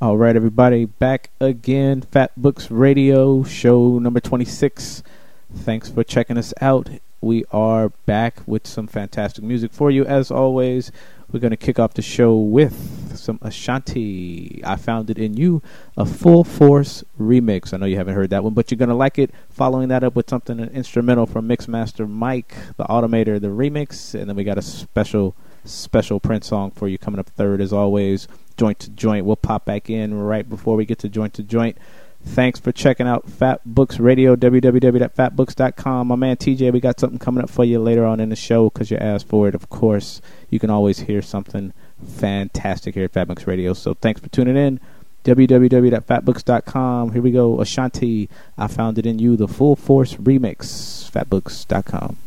All right, everybody, back again. Fat Books Radio, show number 26. Thanks for checking us out. We are back with some fantastic music for you. As always, we're going to kick off the show with some Ashanti. I Found It in You, a Full Force remix. I know you haven't heard that one, but you're going to like it. Following that up with something instrumental from Mixmaster Mike, the Automator, the remix. And then we got a special Prince song for you coming up third, as always. Joint to Joint. We'll pop back in right before we get to Joint to Joint. Thanks for checking out Fat Books Radio, www.fatbooks.com. My man TJ, we got something coming up for you later on in the show because you asked for it. Of course, you can always hear something fantastic here at Fat Books Radio. So thanks for tuning in. www.fatbooks.com. Here we go. Ashanti, I Found It in You, the Full Force remix. Fatbooks.com.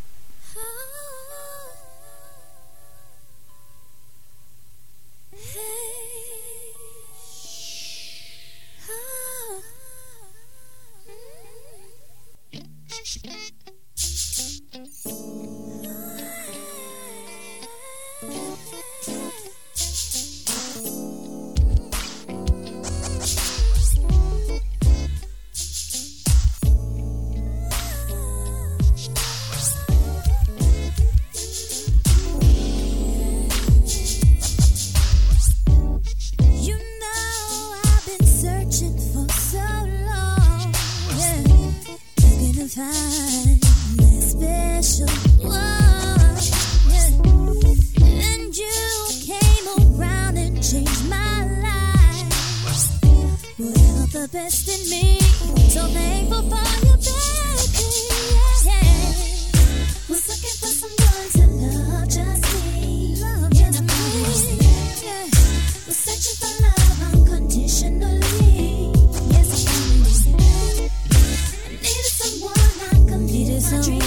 Find that special one, yeah. And you came around and changed my life. Well, the best in me, so thankful for you, baby. Yeah. Was looking for someone to love just me, love just me. Yeah. Was searching for love unconditionally. Yes, I found it. I needed someone. Needed someone.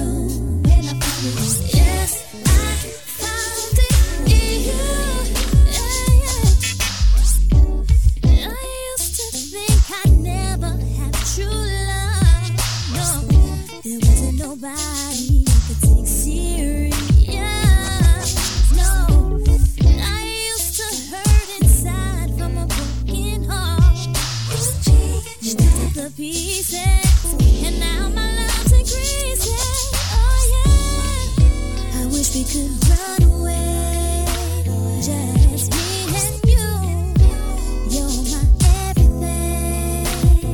Yes, I found it in you. Yeah. I used to think I'd never have true love. No, there wasn't nobody I could take serious. No, I used to hurt inside from a broken heart. She took the pieces, and now my love's increasing. Oh yeah, I wish we could run away, just me and you. You're my everything,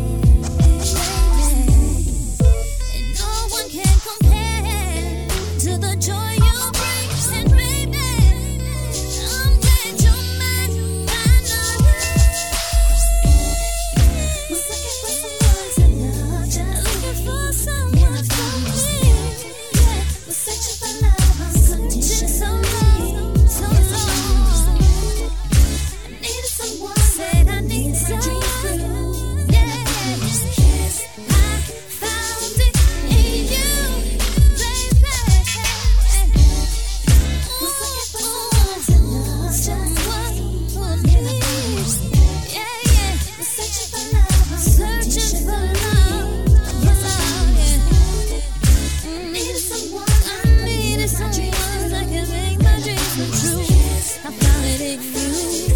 and no one can compare to the joy you bring. And baby, I'm glad you're mine finally. Was looking for someone to love, just looking for someone for me. Yeah, was searching for love unconditionally. So long. I needed someone, said I need someone. Yeah, yes, I found it in you, baby. Was looking for someone to love, just for me. Yeah, was searching for love, searching for love. Yes, I needed someone. I needed someone that could make my dreams come true. I found it in you.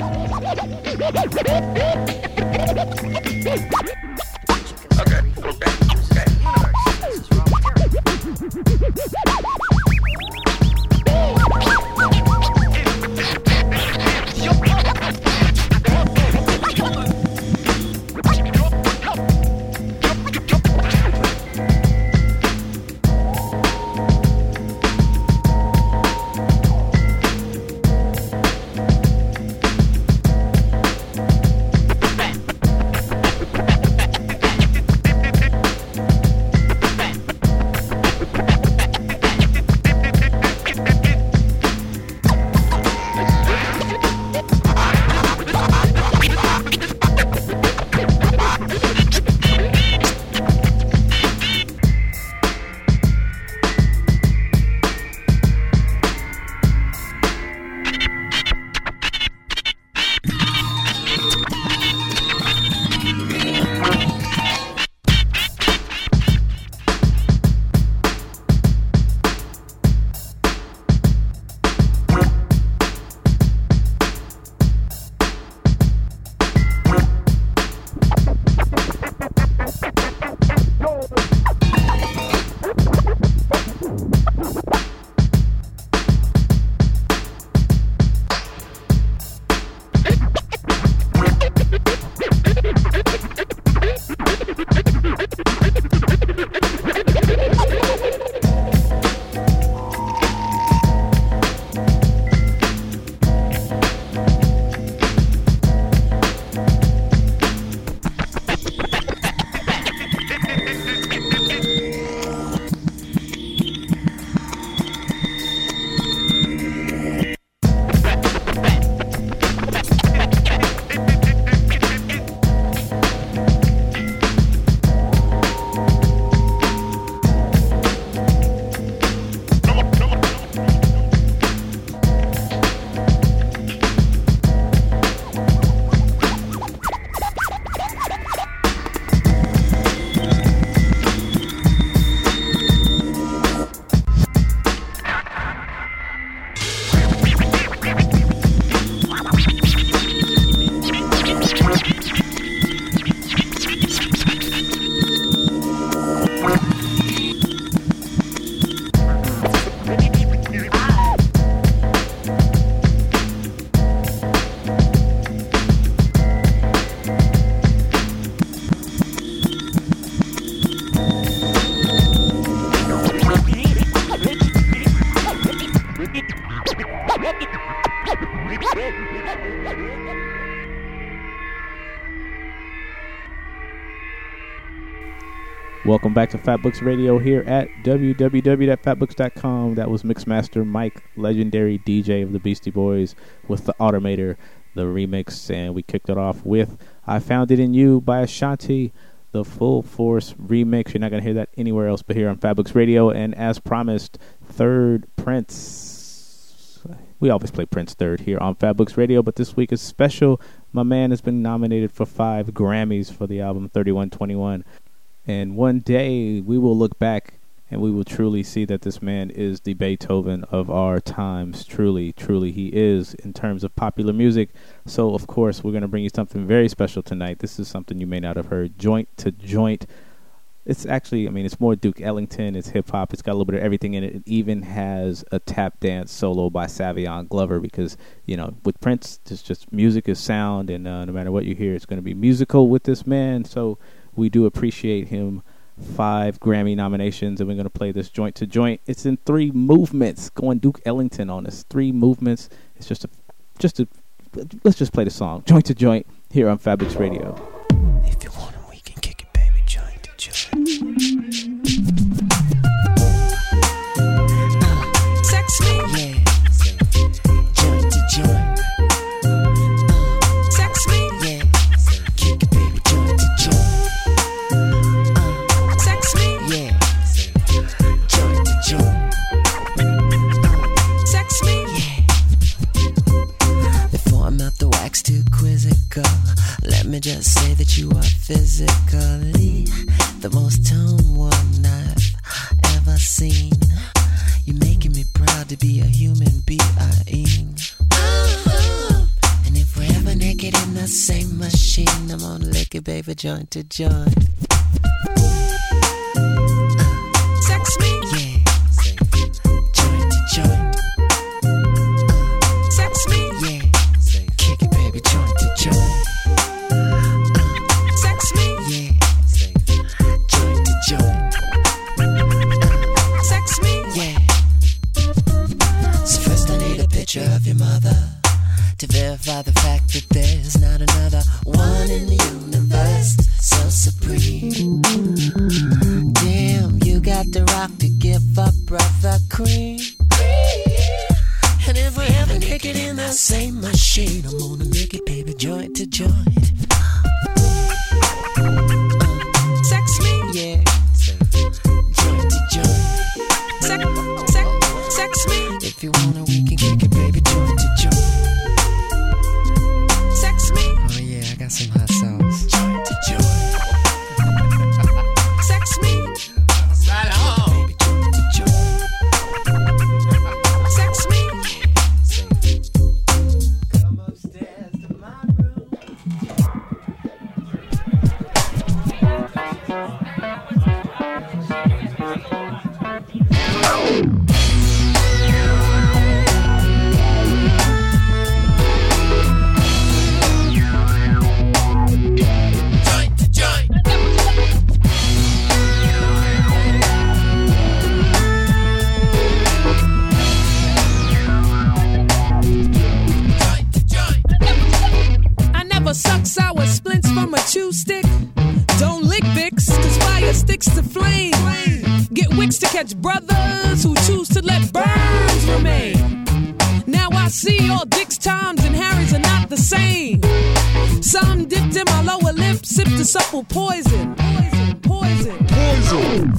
Welcome back to Fatbooks Radio here at www.fatbooks.com. That was Mixmaster Mike, legendary DJ of the Beastie Boys, with the Automator, the remix, and we kicked it off with I Found It in You by Ashanti, the Full Force remix. You're not going to hear that anywhere else but here on Fatbooks Radio. And as promised, third Prince. We always play Prince third here on Fatbooks Radio, but this week is special. My man has been nominated for 5 Grammys for the album 3121. And one day we will look back and we will truly see that this man is the Beethoven of our times. Truly, truly he is in terms of popular music. So, of course, we're going to bring you something very special tonight. This is something you may not have heard. Joint to Joint. It's actually, it's more Duke Ellington. It's hip-hop. It's got a little bit of everything in it. It even has a tap dance solo by Savion Glover because, with Prince, it's just music is sound, and no matter what you hear, it's going to be musical with this man. So we do appreciate him. 5 Grammy nominations, and we're going to play this Joint to Joint. It's in 3 movements, going Duke Ellington on us. 3 movements. It's let's just play the song. Joint to Joint here on Fatbooks Radio. If you want 'em, we can kick it, baby. Joint to joint. Sex me? Yeah. Joint to joint. Sex me? Yeah. Kick it, baby. Joint to joint. Sex me? Yeah. Joint to joint. Sex me? Yeah. Before I'm out the wax too quizzical, let me just say that you are physically the most toned one I've ever seen. You're making me proud to be a human being. And if we're ever that same machine. I'm gonna lick it, baby, joint to joint. Sex me, Yeah, joint to joint. sex me, Yeah, kick it, baby, joint to joint. sex me, Yeah, joint to joint. sex me. Yeah. So first I need a picture of your mother to verify the fact that there's not another one in the universe so supreme. Damn, you got the rock to give up, brother cream. And if we're ever naked in that same machine, I'm gonna make it, baby, joint to joint. Sex me, Yeah, joint to joint. sex me, If you wanna, we can kick it, baby, joint to joint. sex me, Oh yeah, I got some hot sauce. Joint to joint. sex me, Baby, joint to joint. sex me. Come upstairs to my room. Joint to joint. Joint to joint. I never suck sour splints from a chew stick. Don't lick Vicks, cause fire sticks to flame. Get wicks to catch brothers who choose to let burns remain. Now I see all Dick's, Toms, and Harrys are not the same. Some dipped in my lower lip, sipped the supple poison. Poison, poison.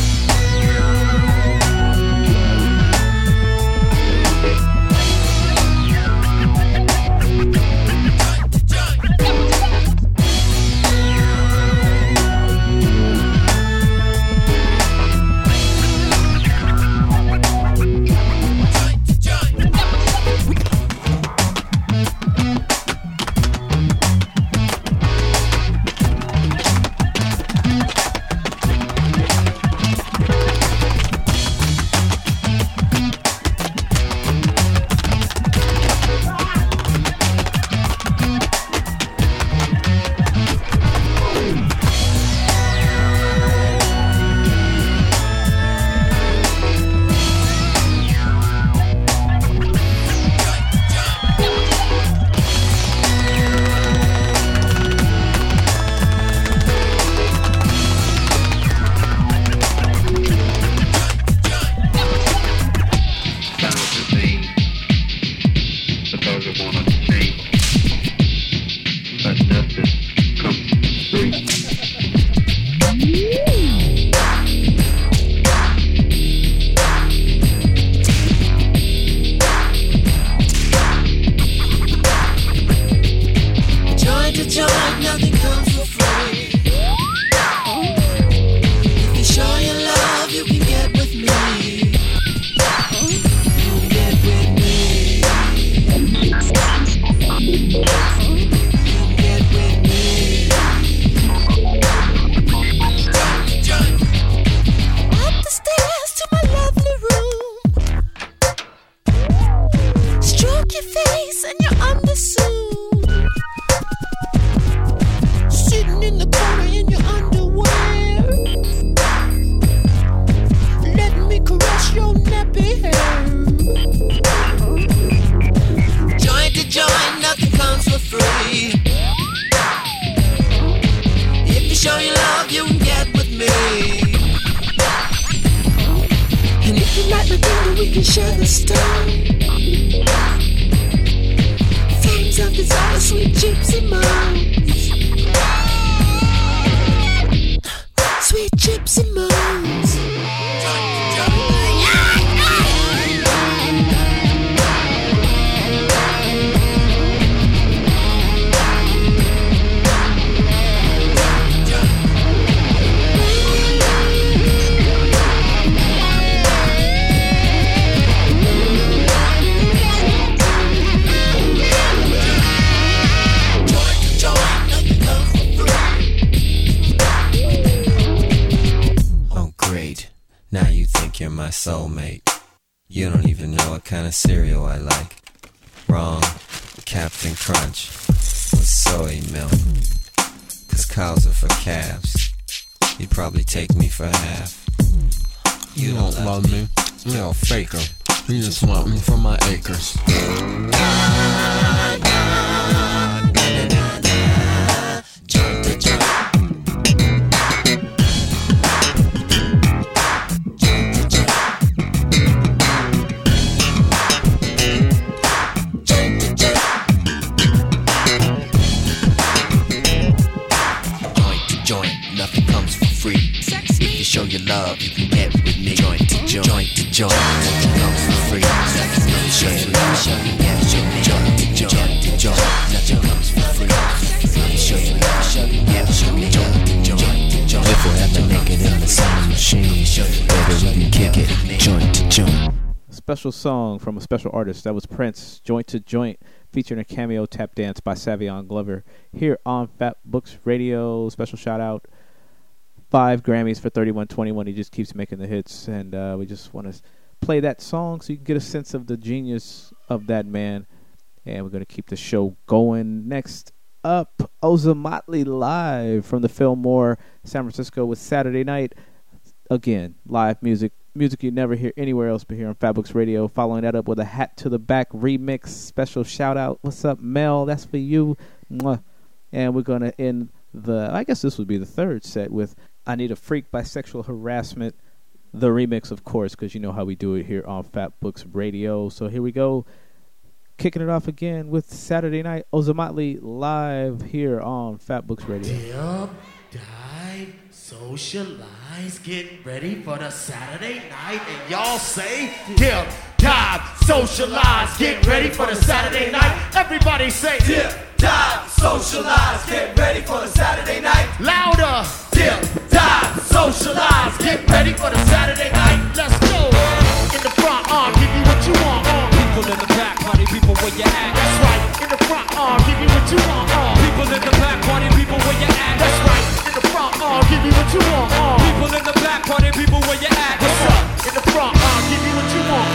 Joint to joint. Joint to joint. Because I want to change. But nothing comes free. Joint to joint, nothing comes for free. If you show your love, you can get with me. You can get with me. You can get with me. Joint. Up the stairs to my lovely room. Stroke your face and your undersuit. Sitting in the corner in your underwear. Let me caress your nappy hair. Joint to joint, nothing comes for free. If you show your love, you can get with me. And if you like my thing, we can share the story. Flames of desire, sweet gypsy moans. Sweet gypsy moans. Joint to joint. Joint soulmate. You don't even know what kind of cereal I like. Wrong, Captain Crunch with soy milk. 'Cause cows are for calves. You'd probably take me for half. You don't love me. You're a faker. You just want me for my acres. Joint to joint. Joint to joint. Joint to joint. Joint to joint, nothing comes for free. If you show your love, you can get with me. Joint to joint, joint to joint, nothing comes for free. If you show your love, you can get with me. Joint to joint, joint to joint, nothing comes for free. If you show your love, you can get with me. Joint to joint, joint to joint. If we have to make it in the same machine, baby, we can kick it. Joint to joint. A special song from a special artist. That was Prince, Joint to Joint, featuring a cameo tap dance by Savion Glover here on Fat Books Radio. Special shout out. 5 Grammys for 3121. He just keeps making the hits, and we just want to play that song so you can get a sense of the genius of that man. And we're going to keep the show going. Next up, Oza Motley live from the Fillmore, San Francisco with Saturday Night. Again, live music you never hear anywhere else but here on Fat Books Radio. Following that up with a Hat to the Back remix. Special shout out. What's up, Mel? That's for you. Mwah. And we're going to end I guess this would be the third set with I Need a Freak by Sexual Harassment. The remix, of course, because you know how we do it here on Fat Books Radio. So here we go. Kicking it off again with Saturday Night. Oza Motley live here on Fat Books Radio. Dip, dive, socialize, get ready for the Saturday night. And y'all say, dip, dive, socialize, get ready for the Saturday night. Everybody say, dip, dive, socialize, get ready for the Saturday night. Louder, dip, dive, socialize, get ready for the Saturday night. Let's go. In the front, give you what you want. People in the back, party people where you at. That's right. In the front, give you what you want. People in the back, party people where you at. That's right. In the front, give you what you want. People in the back, party people where you at. What's up? In the front, give you what you want.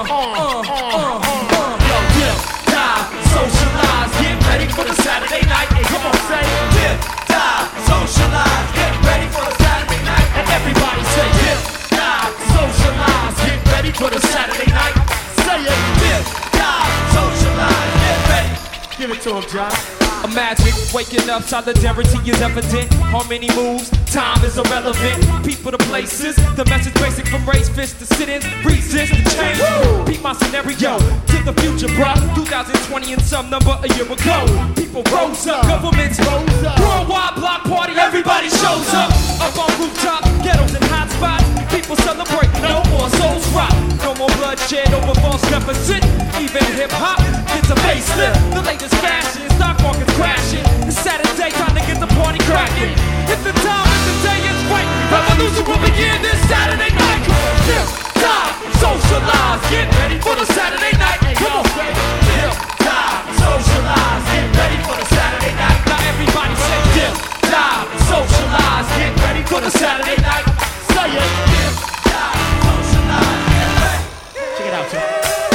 Yo, dip, dive, socialize, get ready for the Saturday night. And come on, say, dip, dive, socialize, get ready for the Saturday night. And everybody say, dip, dive, socialize, get ready for the Saturday night. Say it, dip, dive, socialize, get ready. Give it to him, John. A magic, waking up, solidarity is evident. Harmony moves, time is irrelevant. People to places, the message basic from race, fist to sit-ins, resist the change. Beat my scenario to the future, bruh. 2020 and some number a year ago. People rose up, governments rose up. Worldwide block party, everybody shows up. Up on rooftop, ghettos and hot spots. People celebrate, no more souls rot. No more bloodshed over false deficit. Even hip-hop gets a facelift. The latest fashion, stock market's crashing. It's Saturday, time to get the party cracking. If the time and the day is right, revolution will begin this Saturday night. Dip, dive, socialize, get ready for the Saturday night. Come on, baby. Dip, dive, socialize, get ready for the Saturday night. Now everybody say dip, dive, socialize, get ready for the Saturday night. Say it. Dip, dive, socialize, get ready. Check it out, y'all.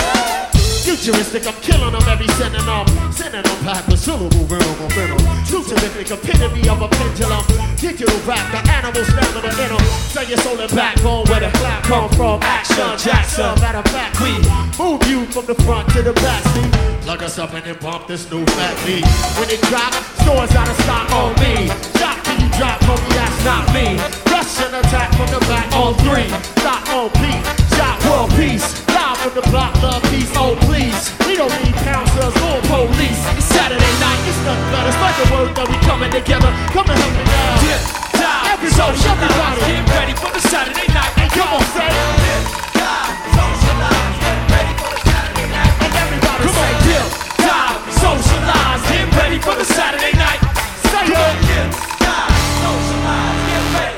Futuristic, I'm killing them every sending them back with syllable, venom, venom. True terrific, epitome of a pendulum. Digital rap, the animal stamina in them. Say your soul and backbone where the black come from. Action, Jackson, matter of fact, we move you from the front to the back, see? Plug us up and then bump this new fat beat. When it drop, stores out of stock on me. Shock till you drop, homie, that's not me. Rush and attack from the back on 3. Stock on beat, shot world peace. Live from the block, love peace, oh please. We don't need counselors or police. It's Saturday night, it's nothing but it's like a word that we coming together. Come and help me now. Dip, dive, everybody, get ready for the Saturday night. And come on, say dip, dive, socialize, get ready for the Saturday night. And everybody come say dip, dive, socialize, get ready for the Saturday night. Say it. Dip, dive, socialize, get ready.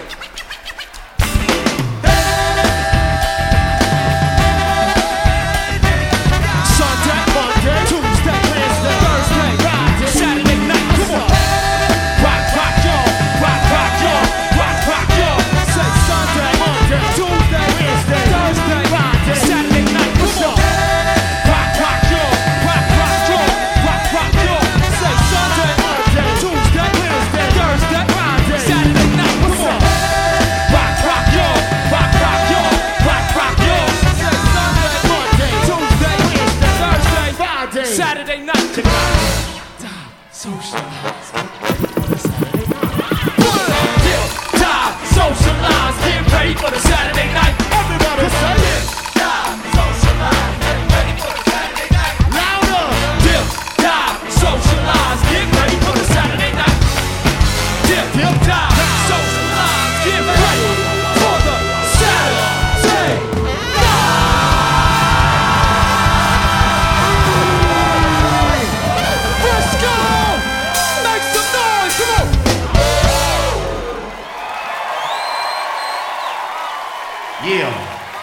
Thursday, Socialize, get ready for the Saturday night. Tip top, socialize, get ready for the Saturday night. Everybody say it. Top, socialize, get ready for the Saturday night. Louder. Tip top, socialize, get ready for the Saturday night. Tip top, socialize, get ready for the Saturday night. Let's go! Make some noise, come on! Yeah.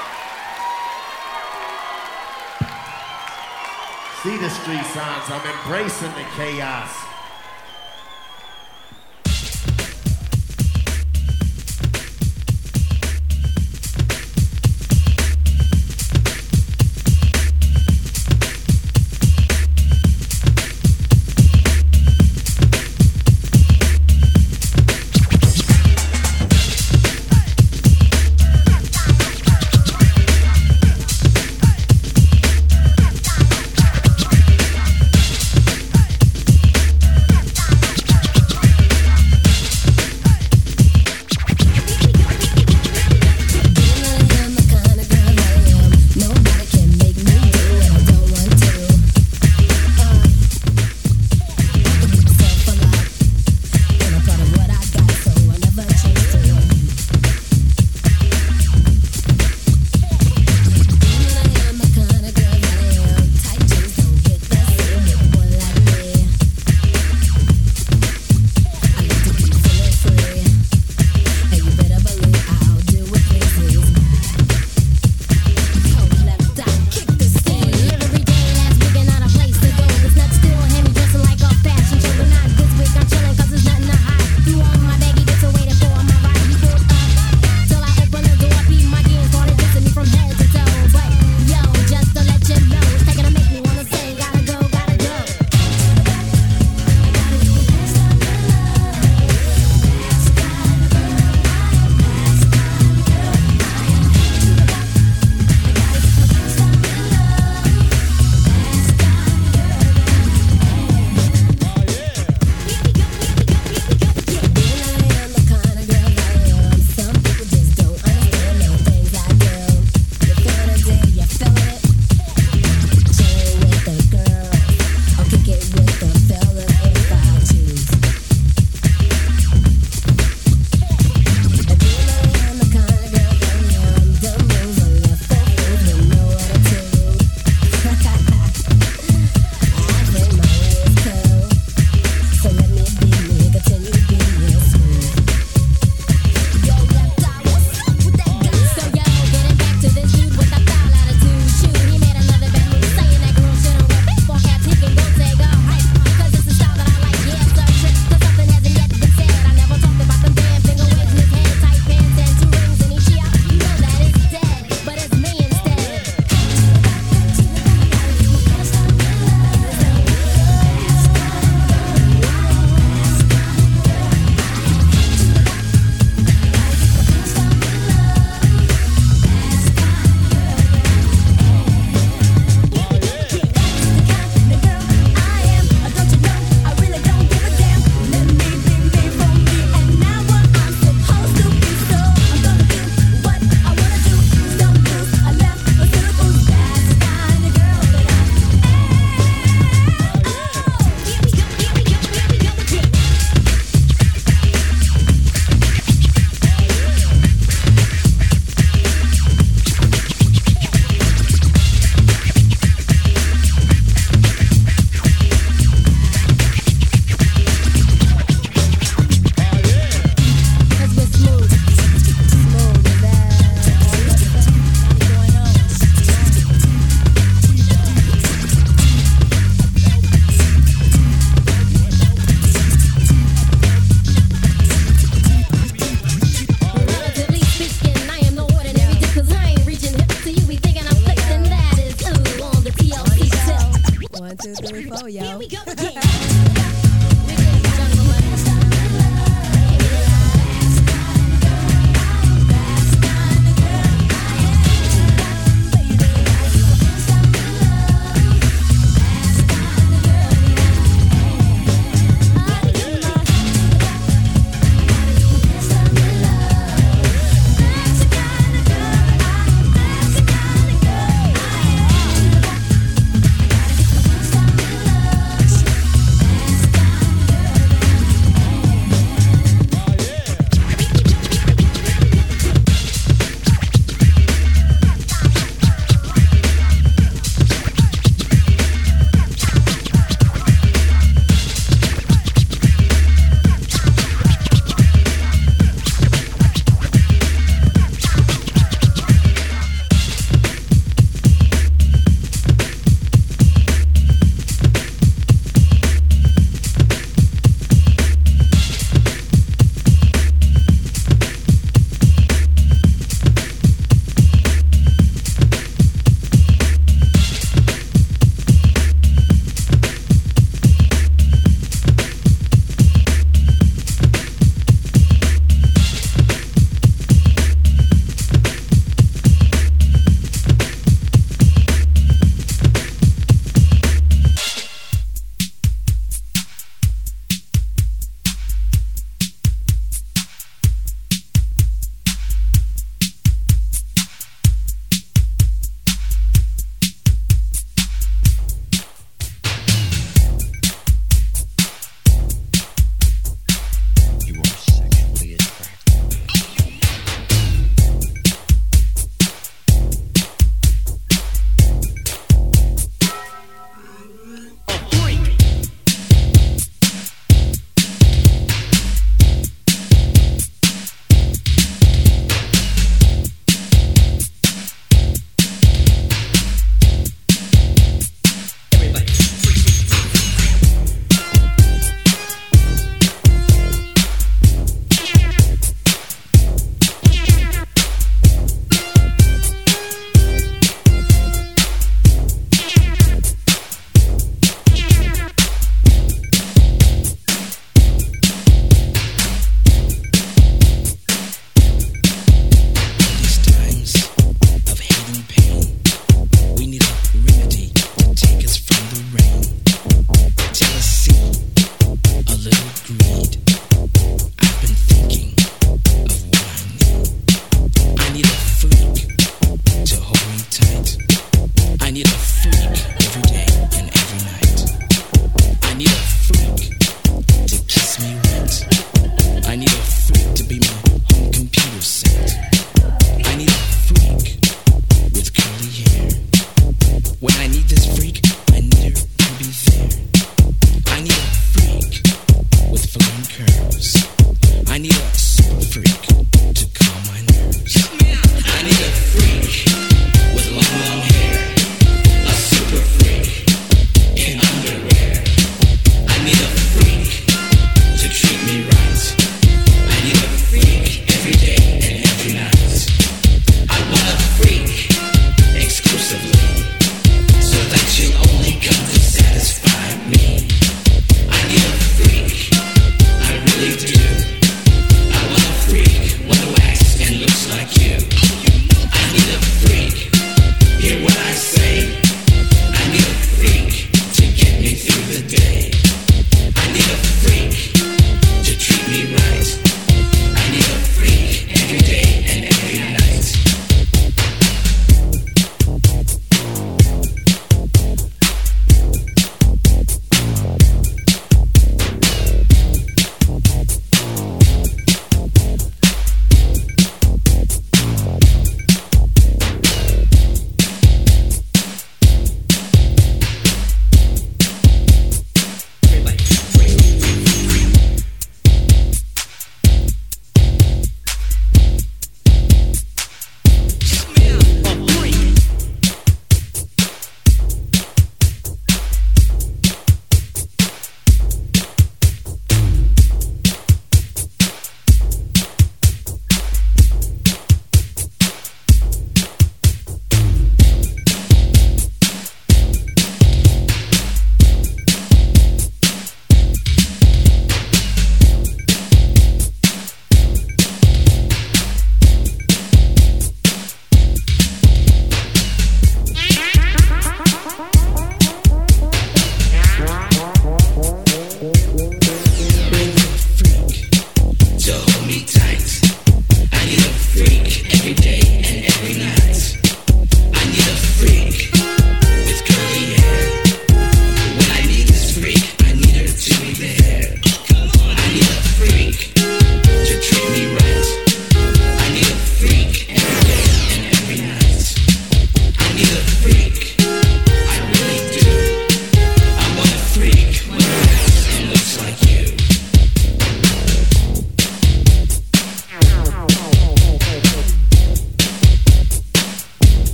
See the street signs, I'm embracing the chaos.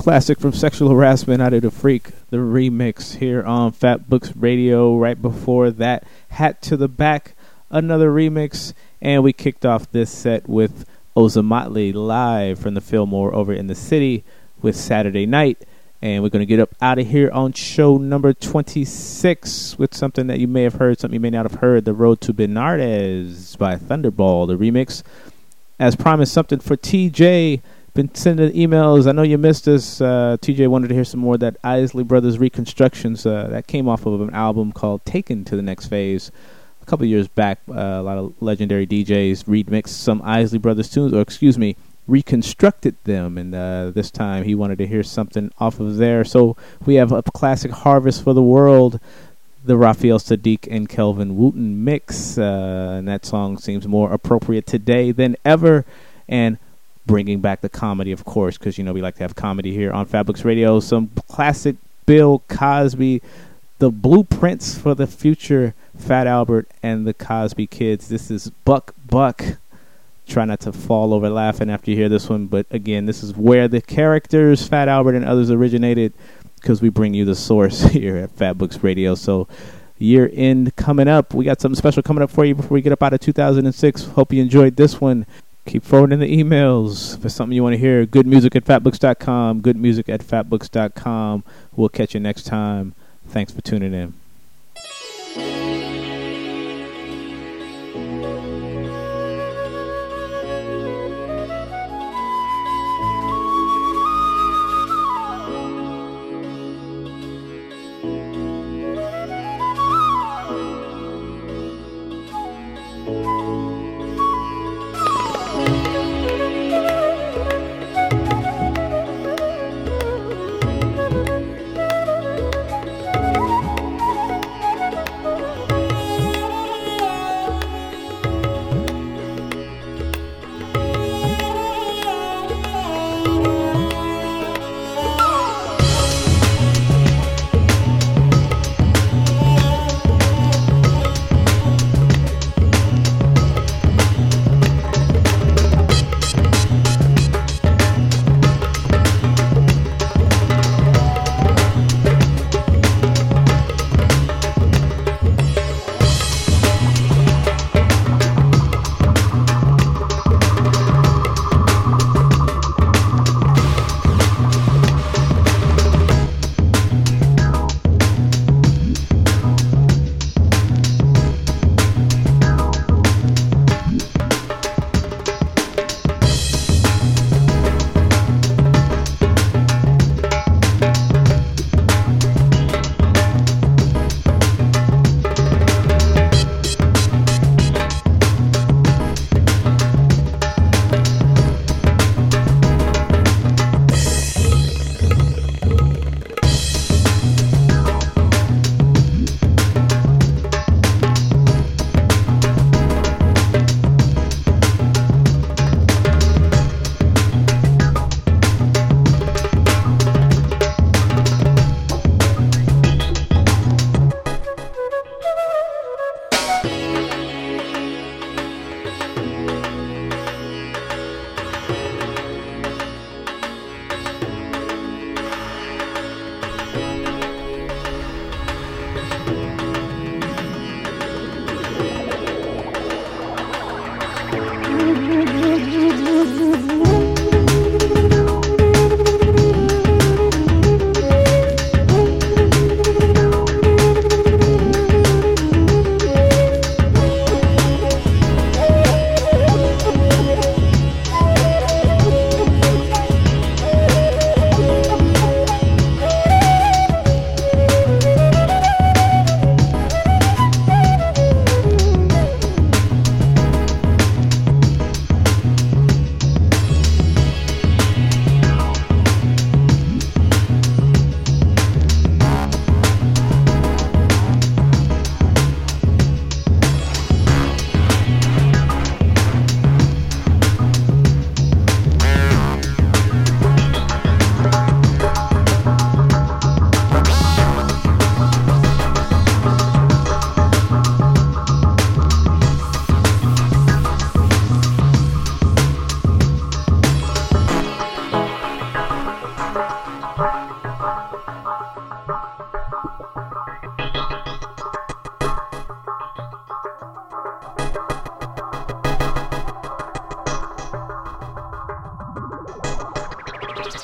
Classic from Sexual Harassment, Out of the Freak, the remix here on Fat Books Radio. Right before that, Hat to the Back, another remix. And we kicked off this set with Ozomatli live from the Fillmore over in the city with Saturday Night. And we're going to get up out of here on show number 26 with something that you may have heard, something you may not have heard, The Road to Bernardes by Thunderball, the remix. As promised, something for TJ. Been sending emails. I know you missed us. TJ wanted to hear some more of that Isley Brothers reconstructions. That came off of an album called Taken to the Next Phase a couple of years back. A lot of legendary DJs remixed some Isley Brothers tunes, or excuse me, reconstructed them. And this time he wanted to hear something off of there. So we have a classic Harvest for the World, the Raphael Sadiq and Kelvin Wooten mix. And that song seems more appropriate today than ever. And bringing back the comedy, of course, because, you know, we like to have comedy here on Fat Books Radio. Some classic Bill Cosby, the blueprints for the future Fat Albert and the Cosby Kids. This is Buck Buck. Try not to fall over laughing after you hear this one, but again, this is where the characters, Fat Albert and others, originated, because we bring you the source here at Fat Books Radio. So year end coming up. We got something special coming up for you before we get up out of 2006. Hope you enjoyed this one. Keep forwarding the emails for something you want to hear. Good music at fatbooks.com. Good music at fatbooks.com. We'll catch you next time. Thanks for tuning in.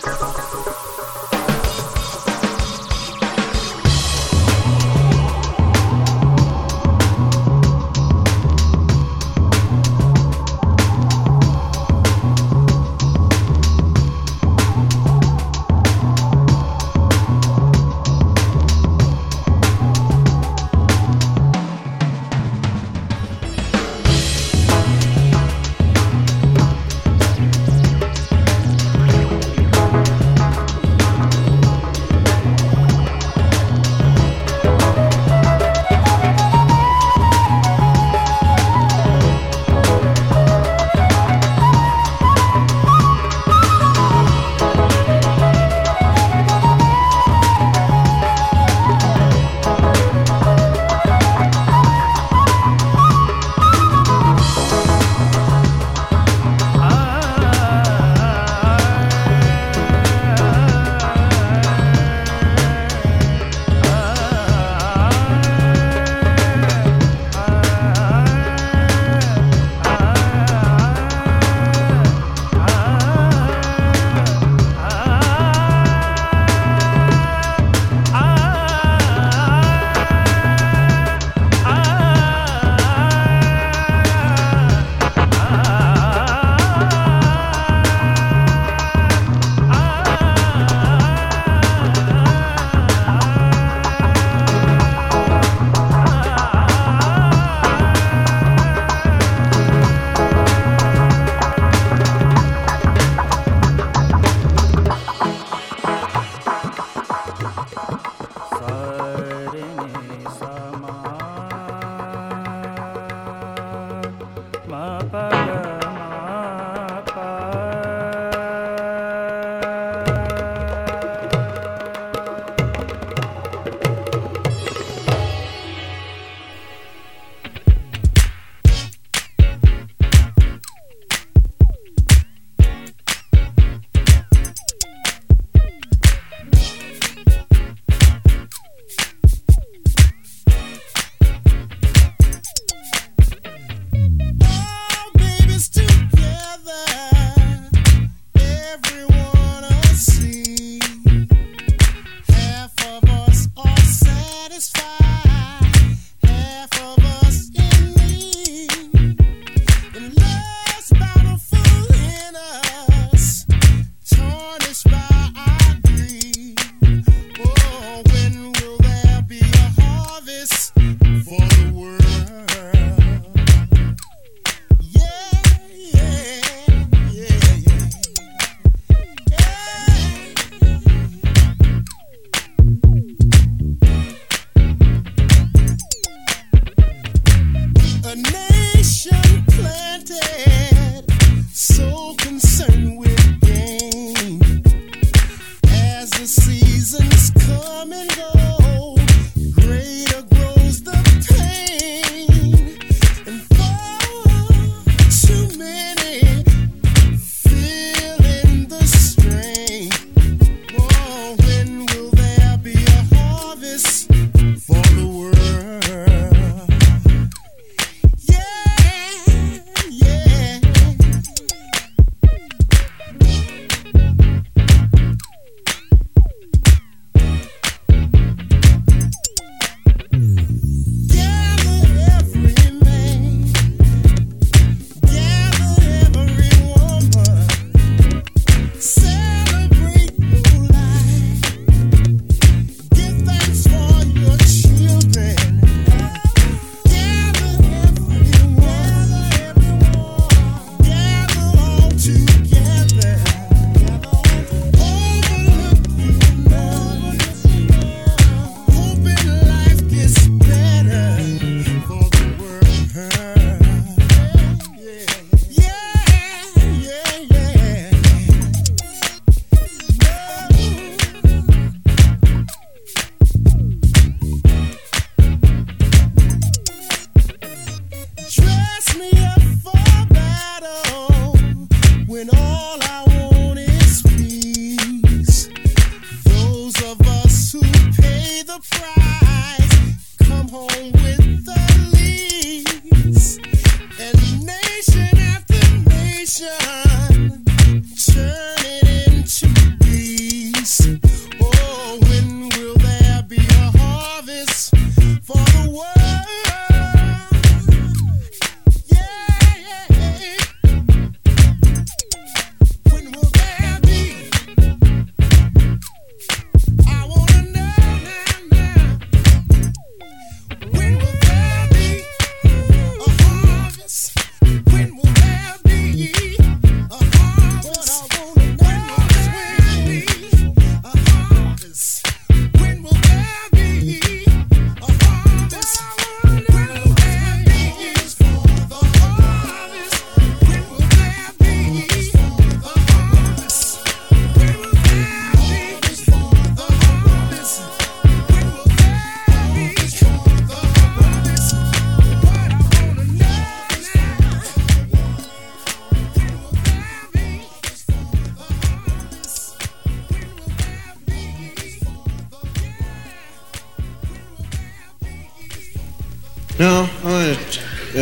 Turn it into beat.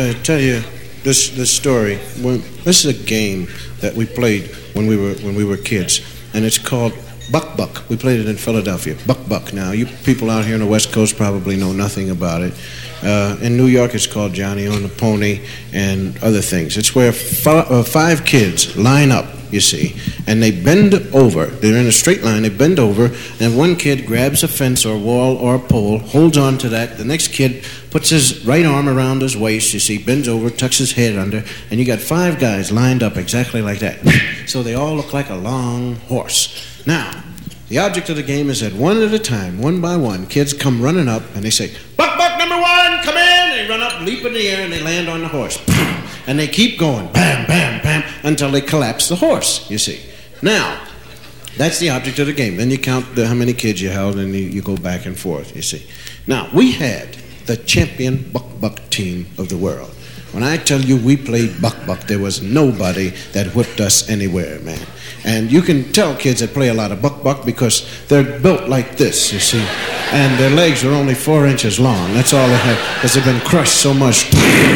tell you this story. This is a game that we played when we were kids, and it's called Buck Buck. We played it in Philadelphia. Buck Buck. Now, you people out here on the West Coast probably know nothing about it. In New York, it's called Johnny on the Pony and other things. It's where five kids line up, you see, and they bend over. They're in a straight line. They bend over, and one kid grabs a fence or a wall or a pole, holds on to that. The next kid puts his right arm around his waist, you see, bends over, tucks his head under, and you got five guys lined up exactly like that. So they all look like a long horse. Now, the object of the game is that one at a time, one by one, kids come running up and they say, Buck Buck number one, come in. They run up, leap in the air, and they land on the horse. And they keep going, bam, bam, bam, until they collapse the horse, you see. Now, that's the object of the game. Then you count how many kids you held, and you go back and forth, you see. Now, we had the champion Buck Buck team of the world. When I tell you we played Buck Buck, there was nobody that whipped us anywhere, man. And you can tell kids that play a lot of Buck Buck because they're built like this, you see. And their legs are only 4 inches long. That's all they have, because they've been crushed so much.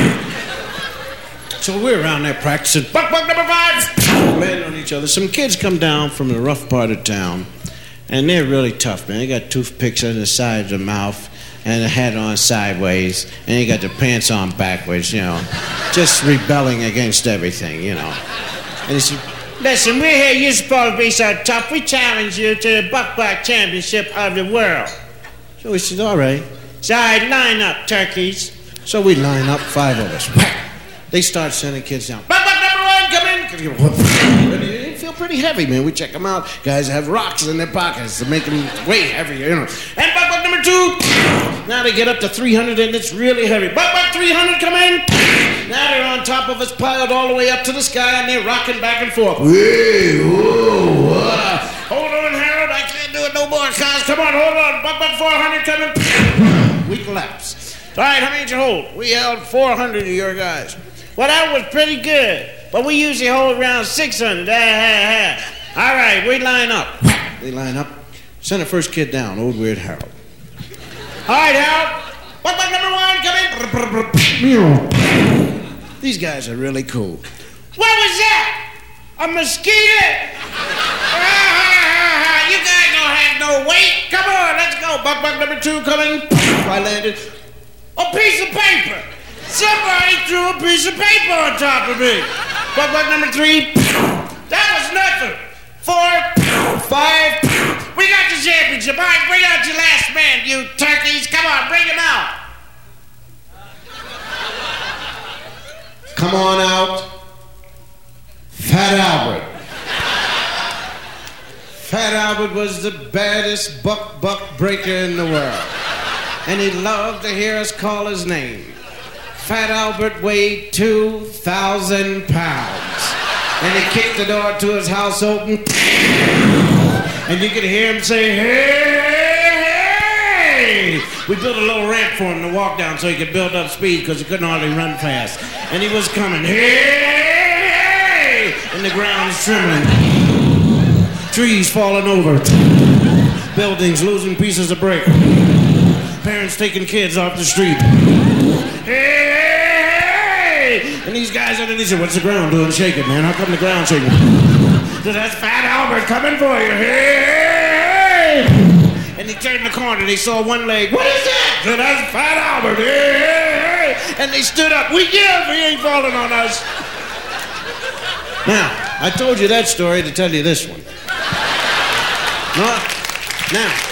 So we're around there practicing Buck Buck number five, landing on each other. Some kids come down from the rough part of town, and they're really tough, man. They got toothpicks on the side of the mouth, and the hat on sideways, and they got the pants on backwards, you know, just rebelling against everything, you know. And he said, listen, we're here, you're supposed to be so tough, we challenge you to the Buck Buck Championship of the world. So we said, all right. So I line up, turkeys. So we line up, 5 of us. They start sending kids down. Buck Buck number one, come in. They feel pretty heavy, man. We check them out. Guys have rocks in their pockets to make them way heavier, you know. And Buck Buck number two. Now they get up to 300 and it's really heavy. Buck Buck 300, come in. Now they're on top of us, piled all the way up to the sky, and they're rocking back and forth. Hey, whoa, hold on, Harold. I can't do it no more, cuz. Come on, hold on. Buck Buck 400, coming. We collapse. All right, how many did you hold? We held 400 of your guys. Well, that was pretty good, but we usually hold around 600. All right, we line up. They line up. Send the first kid down, old weird Harold. All right, Harold. Buck Buck number one, come in. These guys are really cool. What was that? A mosquito? You guys don't have no weight. Come on, let's go. Buck Buck number two coming. I landed. A piece of paper. Somebody threw a piece of paper on top of me. Buck Buck number three. That was nothing. 4, 5. We got the championship. All right, bring out your last man, you turkeys. Come on, bring him out. Come on out. Fat Albert. Fat Albert was the baddest buck breaker in the world. And he loved to hear us call his name. Fat Albert weighed 2,000 pounds. And he kicked the door to his house open. And you could hear him say, hey, hey! We built a little ramp for him to walk down so he could build up speed because he couldn't hardly run fast. And he was coming, hey, hey! And the ground is trembling. Trees falling over. Buildings losing pieces of brick. Parents taking kids off the street. Hey! And these guys underneath said, what's the ground doing shaking, man? How come the ground shaking? So that's Fat Albert coming for you. Hey! And he turned the corner and he saw one leg. What is that? So that's Fat Albert. Hey! And they stood up. We give. He ain't falling on us. Now, I told you that story to tell you this one. Now,